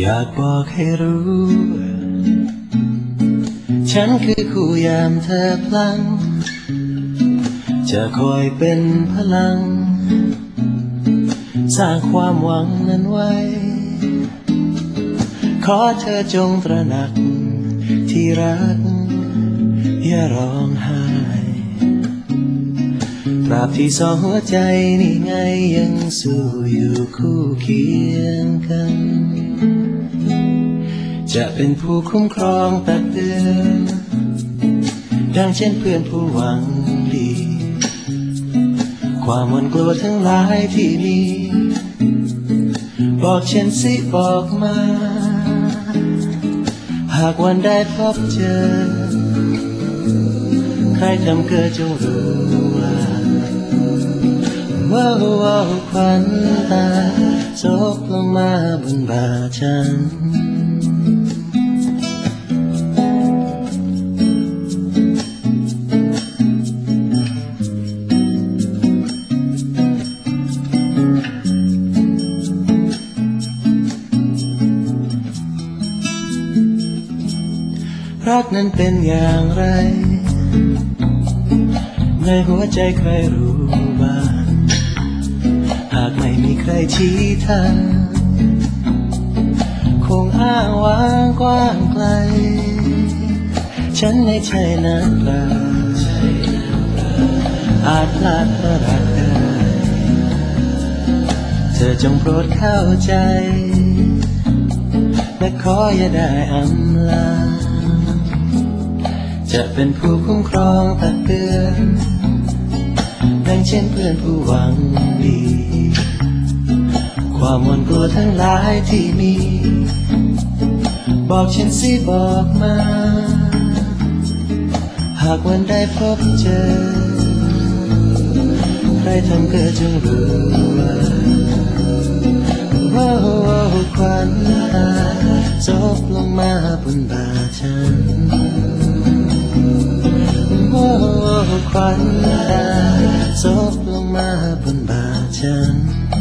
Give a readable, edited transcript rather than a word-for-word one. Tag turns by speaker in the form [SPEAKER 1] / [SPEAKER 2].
[SPEAKER 1] อยากบอกให้รู้ฉันคือคู่ยามเธอพลังจะคอยเป็นพลังสร้างความหวังนั้นไว้ขอเธอจงตระหนักที่รักอย่าร้องไห้ตราบที่สองหัวใจนี่ไงยังสู้อยู่คู่เคียงกันจะเป็นผู้คุ้มครองตักเตือนดังเช่นเพื่อนผู้หวังดีความหวั่นกลัวทั้งหลายที่มีบอกฉันสิบอกมาหากวันได้พบเจอใครทำเกิดจงรู้ว่าควันตาซบลงมาบนบ่าฉันรักนั้นเป็นอย่างไรในหัวใจใครรู้บ้างหากไม่มีใครชี้ทางคงอ้างว้างกว้างไกลฉันไม่ใช่นักปราชญ์อาจพลาดเพราะรักได้เธอจงโปรดเข้าใจและขออย่าได้อำลาจะเป็นผู้คุ้มครองตักเตือนดังเช่นเพื่อนผู้หวังดีความหวั่นกลัวทั้งหลายที่มีบอกฉันสิบอกมาหากวันได้พบเจอใครทำเกิดจงรู้ว่าควันตาซบลงมาบนบ่าฉันควันตาซบลงมาบนบ่าฉัน